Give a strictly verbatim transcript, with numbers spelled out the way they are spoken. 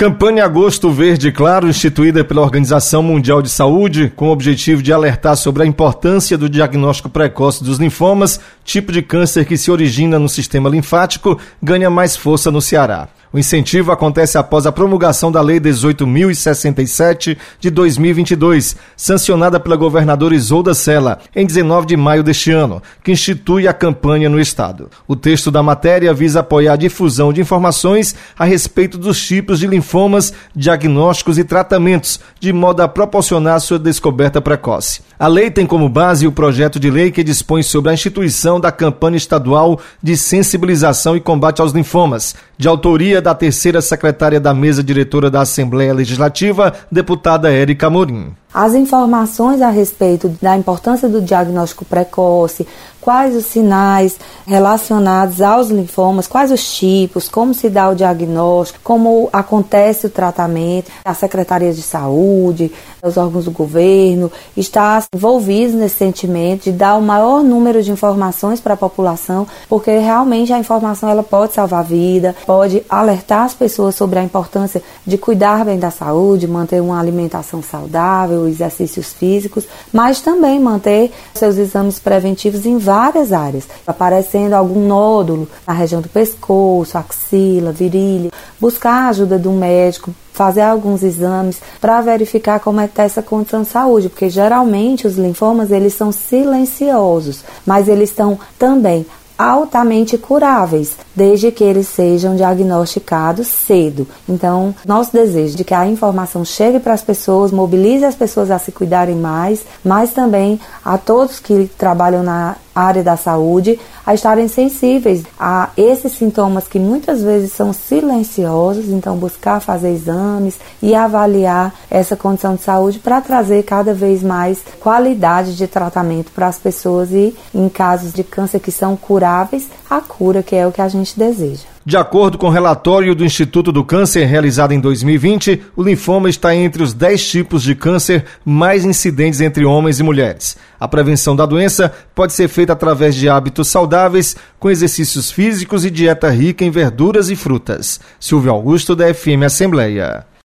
Campanha Agosto Verde Claro, instituída pela Organização Mundial de Saúde, com o objetivo de alertar sobre a importância do diagnóstico precoce dos linfomas, tipo de câncer que se origina no sistema linfático, ganha mais força no Ceará. O incentivo acontece após a promulgação da Lei dezoito mil e sessenta e sete de dois mil e vinte e dois, sancionada pela governadora Isolda Sela, em dezenove de maio deste ano, que institui a campanha no estado. O texto da matéria visa apoiar a difusão de informações a respeito dos tipos de linfomas, diagnósticos e tratamentos, de modo a proporcionar sua descoberta precoce. A lei tem como base o projeto de lei que dispõe sobre a instituição da campanha estadual de sensibilização e combate aos linfomas, de autoria da terceira secretária da mesa diretora da Assembleia Legislativa, deputada Érica Amorim. As informações a respeito da importância do diagnóstico precoce, quais os sinais relacionados aos linfomas, quais os tipos, como se dá o diagnóstico, como acontece o tratamento, a Secretaria de Saúde, os órgãos do governo, está envolvidos nesse sentimento de dar o maior número de informações para a população, porque realmente a informação ela pode salvar a vida, pode alertar as pessoas sobre a importância de cuidar bem da saúde, manter uma alimentação saudável, exercícios físicos, mas também manter seus exames preventivos em várias áreas, aparecendo algum nódulo na região do pescoço, axila, virilha, buscar a ajuda do médico, fazer alguns exames para verificar como é que está essa condição de saúde, porque geralmente os linfomas eles são silenciosos, mas eles estão também altamente curáveis, desde que eles sejam diagnosticados cedo. Então, nosso desejo de que a informação chegue para as pessoas, mobilize as pessoas a se cuidarem mais, mas também a todos que trabalham na área da saúde, a estarem sensíveis a esses sintomas que muitas vezes são silenciosos, então buscar fazer exames e avaliar essa condição de saúde para trazer cada vez mais qualidade de tratamento para as pessoas e, em casos de câncer que são curáveis, a cura, que é o que a gente deseja. De acordo com o relatório do Instituto do Câncer realizado em dois mil e vinte, o linfoma está entre os dez tipos de câncer mais incidentes entre homens e mulheres. A prevenção da doença pode ser feita através de hábitos saudáveis, com exercícios físicos e dieta rica em verduras e frutas. Silvio Augusto, da F M Assembleia.